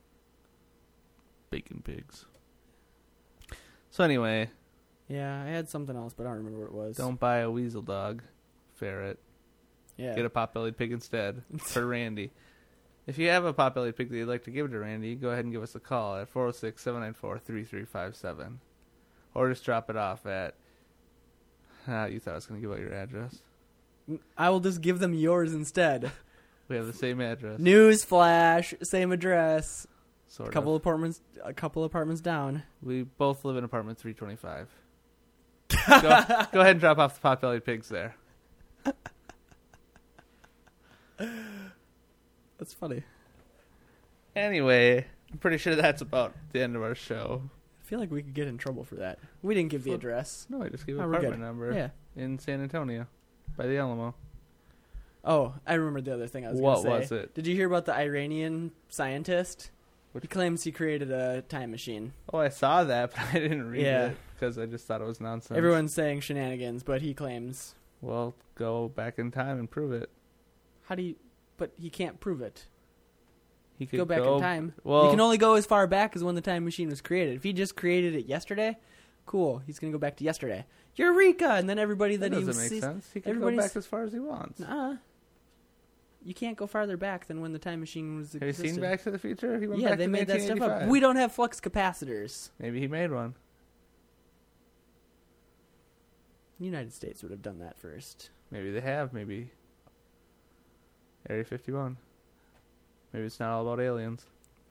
Bacon pigs. So anyway, Yeah, I had something else, but I don't remember what it was. don't buy a weasel dog, ferret. Yeah. Get a pot-bellied pig instead for Randy. If you have a pot-bellied pig that you'd like to give to Randy, go ahead and give us a call at 406-794-3357. Or just drop it off at... you thought I was going to give out your address. I will just give them yours instead. We have the same address. Newsflash, same address. Sort A couple of. apartments down. We both live in apartment 325. Go ahead and drop off the pot-bellied pigs there. That's funny. Anyway, I'm pretty sure that's about the end of our show. I feel like we could get in trouble for that. We didn't give the Well, address. No, I just gave Oh, an we're apartment good. number Yeah. in San Antonio by the Alamo. Oh, I remember the other thing I was going to say. What was it? Did you hear about the Iranian scientist? Which- He claims he created a time machine. Oh, I saw that, but I didn't read Yeah. it because I just thought it was nonsense. Everyone's saying shenanigans, but he claims. Well, go back in time and prove it. How do you... But he can't prove it. He could Go back in time. Well, You can only go as far back as when the time machine was created. If he just created it yesterday, cool. He's going to go back to yesterday. Eureka! And then everybody that that he doesn't make sees... sense. He could go everybody's- back as far as he wants. Nuh-uh. You can't go farther back than when the time machine was Have you existed. seen Back to the Future? He went Yeah, back they to made that stuff up. 1985. We don't have flux capacitors. Maybe he made one. The United States would have done that first. Maybe they have. Maybe Area 51. Maybe it's not all about aliens.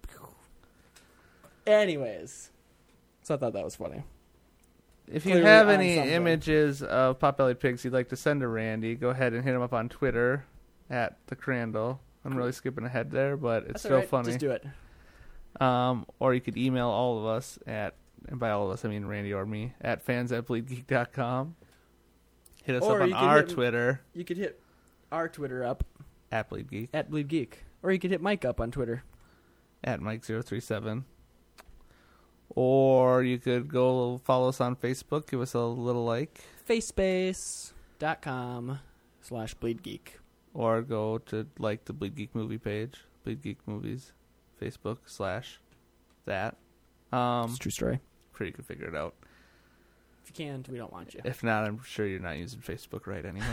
Anyways. So I thought that was funny. If you Clearly have on any something. images of potbelly pigs you'd like to send to Randy, go ahead and hit him up on Twitter at the Crandall. I'm really skipping ahead there, but it's That's still all right. funny. Just do it. Or you could email all of us at, and by all of us I mean Randy or me, at fans@bleedgeek.com. Hit us Or up on you could our hit- Twitter You could hit our Twitter up at BleedGeek, at Bleed Geek. Or you could hit Mike up on Twitter. at Mike037. Or you could go follow us on Facebook, give us a little like, Facebase.com/BleedGeek. or go to like the Bleed Geek movie page, Bleed Geek Movies, Facebook / that. It's a true story. Sure you can figure it out. If you can't, we don't want you. If not, I'm sure you're not using Facebook right anyway.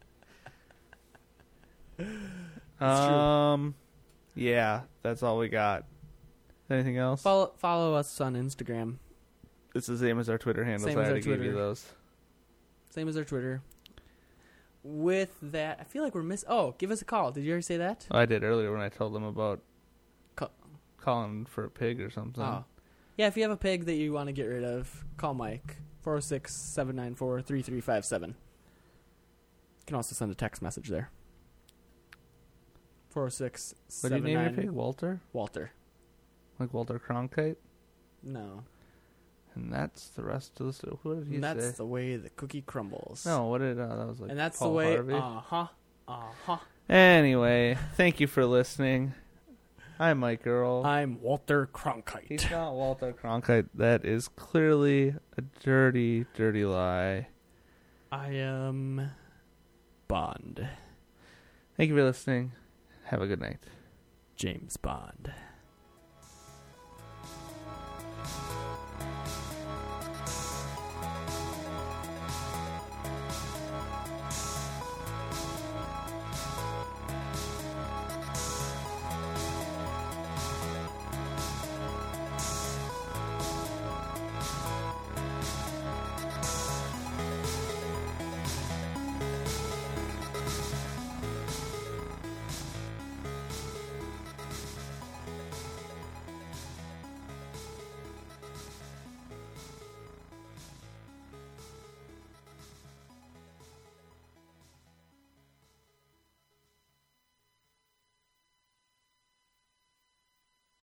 It's Yeah, that's all we got. Anything else? Follow us on Instagram. It's the same as our Twitter handles. Same I as our already gave you Twitter. those. Same as our Twitter. With that, I feel like we're missing... Oh, give us a call. Did you already say that? Oh, I did earlier when I told them about Ca- calling for a pig or something. Oh. Yeah, if you have a pig that you want to get rid of, call Mike. 406-794-3357. You can also send a text message there. 406 What do you name your pig? Walter? Walter. Like Walter Cronkite? No. And that's the rest of the story. What did he And that's say? the way the cookie crumbles. No, what did... that was like and that's Paul the way... Harvey. Uh-huh. Anyway, thank you for listening. I'm Mike Earl. I'm Walter Cronkite. He's not Walter Cronkite. That is clearly a dirty, dirty lie. I am... Bond. Thank you for listening. Have a good night. James Bond.